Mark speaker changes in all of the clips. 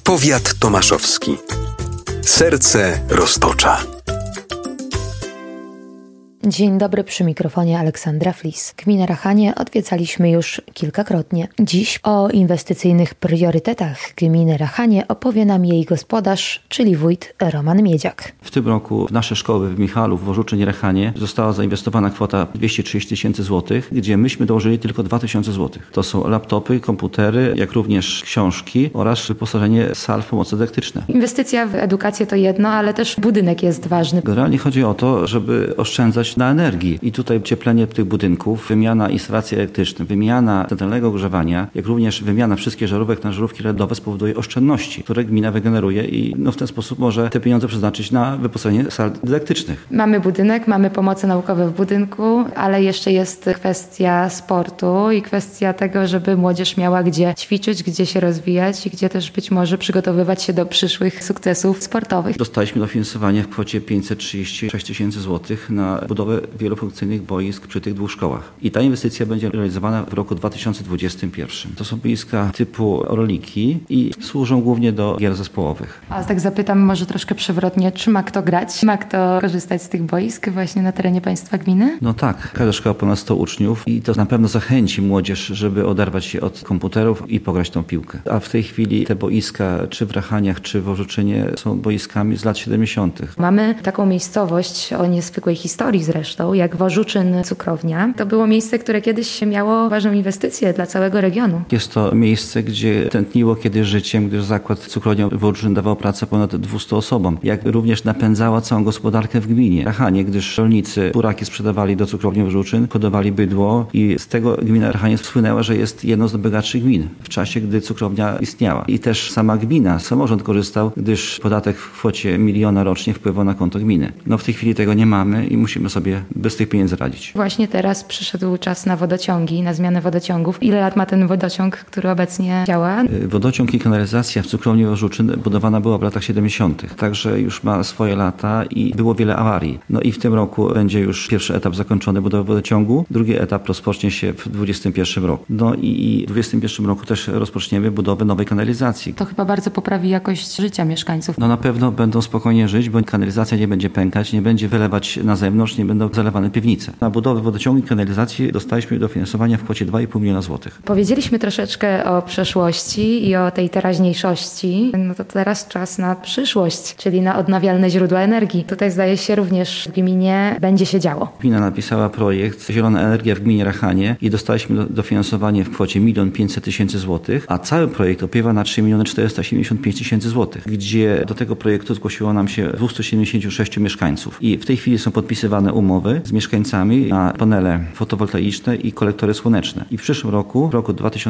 Speaker 1: Powiat tomaszowski. Serce Roztocza.
Speaker 2: Dzień dobry, przy mikrofonie Aleksandra Flis. Gminę Rachanie odwiedzaliśmy już kilkakrotnie. Dziś o inwestycyjnych priorytetach gminy Rachanie opowie nam jej gospodarz, czyli wójt Roman Miedziak.
Speaker 3: W tym roku w nasze szkoły w Michalów, w Orzuczyń, Rachanie została zainwestowana kwota 230 tysięcy złotych, gdzie myśmy dołożyli tylko 2000 złotych. To są laptopy, komputery, jak również książki oraz wyposażenie sal w pomocy elektryczne.
Speaker 2: Inwestycja w edukację to jedno, ale też budynek jest ważny.
Speaker 3: Generalnie chodzi o to, żeby oszczędzać na energii. I tutaj ocieplenie tych budynków, wymiana instalacji elektrycznych, wymiana centralnego ogrzewania, jak również wymiana wszystkich żarówek na żarówki LEDowe spowoduje oszczędności, które gmina wygeneruje i w ten sposób może te pieniądze przeznaczyć na wyposażenie sal dydaktycznych.
Speaker 2: Mamy budynek, mamy pomoce naukowe w budynku, ale jeszcze jest kwestia sportu i kwestia tego, żeby młodzież miała gdzie ćwiczyć, gdzie się rozwijać i gdzie też być może przygotowywać się do przyszłych sukcesów sportowych.
Speaker 3: Dostaliśmy dofinansowanie w kwocie 536 tysięcy złotych na budowę wielofunkcyjnych boisk przy tych dwóch szkołach. I ta inwestycja będzie realizowana w roku 2021. To są boiska typu roliki i służą głównie do gier zespołowych.
Speaker 2: A tak zapytam może troszkę przewrotnie, czy ma kto grać? Ma kto korzystać z tych boisk właśnie na terenie państwa gminy?
Speaker 3: No tak, każda szkoła ponad 100 uczniów i to na pewno zachęci młodzież, żeby oderwać się od komputerów i pograć tą piłkę. A w tej chwili te boiska, czy w Rachaniach, czy w Orzuczynie, są boiskami z lat 70.
Speaker 2: Mamy taką miejscowość o niezwykłej historii zresztą, jak Orzuczyn Cukrownia. To było miejsce, które kiedyś miało ważną inwestycję dla całego regionu.
Speaker 3: Jest to miejsce, gdzie tętniło kiedyś życiem, gdyż zakład cukrownia w Orzuczyn dawał pracę ponad 200 osobom. Jak również napędzała całą gospodarkę w gminie Rachanie, gdyż rolnicy buraki sprzedawali do cukrowni w Orzuczyn, hodowali bydło i z tego gmina Rachanie słynęła, że jest jedną z najbogatszych gmin w czasie, gdy cukrownia istniała. I też sama gmina, samorząd korzystał, gdyż podatek w kwocie 1 miliona rocznie wpływał na konto gminy. W tej chwili tego nie mamy i musimy sobie bez tych pieniędzy radzić.
Speaker 2: Właśnie teraz przyszedł czas na wodociągi, na zmianę wodociągów. Ile lat ma ten wodociąg, który obecnie działa?
Speaker 3: Wodociąg i kanalizacja w cukrowni Orzuczyn budowana była w latach 70. Także już ma swoje lata i było wiele awarii. I w tym roku będzie już pierwszy etap zakończony budowy wodociągu. Drugi etap rozpocznie się w 2021 roku. I w 2021 roku też rozpoczniemy budowę nowej kanalizacji.
Speaker 2: To chyba bardzo poprawi jakość życia mieszkańców.
Speaker 3: Na pewno będą spokojnie żyć, bo kanalizacja nie będzie pękać, nie będzie wylewać na zewnątrz, nie będą zalewane piwnice. Na budowę wodociągu i kanalizacji dostaliśmy dofinansowania w kwocie 2,5 miliona złotych.
Speaker 2: Powiedzieliśmy troszeczkę o przeszłości i o tej teraźniejszości. To teraz czas na przyszłość, czyli na odnawialne źródła energii. Tutaj zdaje się również w gminie będzie się działo.
Speaker 3: Gmina napisała projekt Zielona Energia w gminie Rachanie i dostaliśmy dofinansowanie w kwocie 1 500 000 złotych, a cały projekt opiewa na 3 475 000 złotych, gdzie do tego projektu zgłosiło nam się 276 mieszkańców. I w tej chwili są podpisywane umowy z mieszkańcami na panele fotowoltaiczne i kolektory słoneczne. I w przyszłym roku, w roku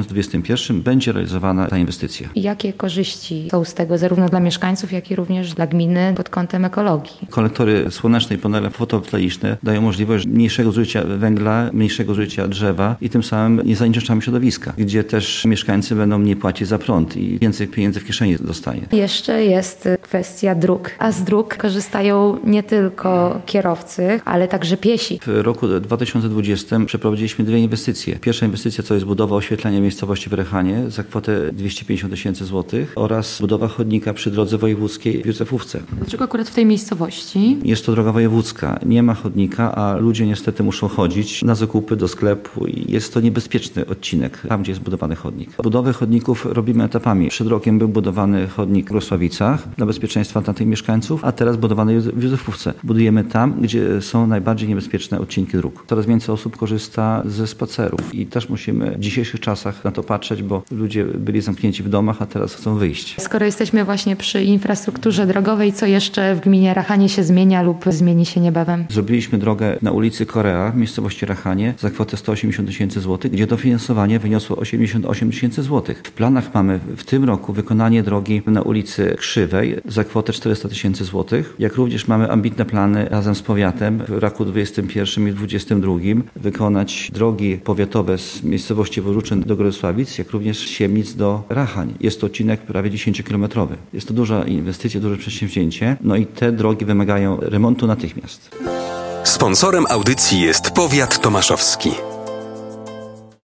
Speaker 3: 2021, będzie realizowana ta inwestycja.
Speaker 2: I jakie korzyści są z tego zarówno dla mieszkańców, jak i również dla gminy pod kątem ekologii?
Speaker 3: Kolektory słoneczne i panele fotowoltaiczne dają możliwość mniejszego zużycia węgla, mniejszego zużycia drzewa i tym samym nie zanieczyszczamy środowiska, gdzie też mieszkańcy będą mniej płacić za prąd i więcej pieniędzy w kieszeni dostaje.
Speaker 2: Jeszcze jest kwestia dróg, a z dróg korzystają nie tylko kierowcy, ale także piesi.
Speaker 3: W roku 2020 przeprowadziliśmy 2 inwestycje. Pierwsza inwestycja to jest budowa oświetlenia miejscowości w Rachanie za kwotę 250 000 złotych oraz budowa chodnika przy drodze wojewódzkiej w Józefówce.
Speaker 2: Dlaczego akurat w tej miejscowości?
Speaker 3: Jest to droga wojewódzka. Nie ma chodnika, a ludzie niestety muszą chodzić na zakupy, do sklepu i jest to niebezpieczny odcinek, tam gdzie jest budowany chodnik. Budowę chodników robimy etapami. Przed rokiem był budowany chodnik w Grosławicach dla bezpieczeństwa tamtych mieszkańców, a teraz budowany w Józefówce. Budujemy tam, gdzie są najbardziej niebezpieczne odcinki dróg. Coraz więcej osób korzysta ze spacerów i też musimy w dzisiejszych czasach na to patrzeć, bo ludzie byli zamknięci w domach, a teraz chcą wyjść.
Speaker 2: Skoro jesteśmy właśnie przy infrastrukturze drogowej, co jeszcze w gminie Rachanie się zmienia lub zmieni się niebawem?
Speaker 3: Zrobiliśmy drogę na ulicy Korea w miejscowości Rachanie za kwotę 180 000 złotych, gdzie dofinansowanie wyniosło 88 000 złotych. W planach mamy w tym roku wykonanie drogi na ulicy Krzywej za kwotę 400 000 złotych, jak również mamy ambitne plany razem z powiatem w roku 2021 i 2022 wykonać drogi powiatowe z miejscowości Orzuczyn do Grosławic, jak również z Siemnic do Rachań. Jest to odcinek prawie 10-kilometrowy. Jest to duża inwestycja, duże przedsięwzięcie, i te drogi wymagają remontu natychmiast.
Speaker 1: Sponsorem audycji jest Powiat Tomaszowski.